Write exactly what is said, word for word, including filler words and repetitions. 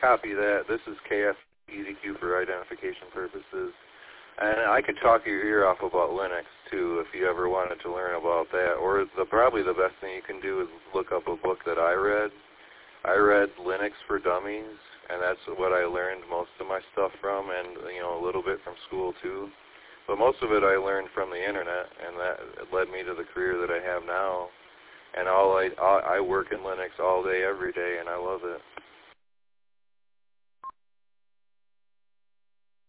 copy that. This is K F E Z Q for identification purposes. And I could talk your ear off about Linux, too, if you ever wanted to learn about that. Or the, probably the best thing you can do is look up a book that I read. I read Linux for Dummies, and that's what I learned most of my stuff from, and, you know, a little bit from school, too. But most of it I learned from the Internet, and that led me to the career that I have now. And all I, I work in Linux all day, every day, and I love it.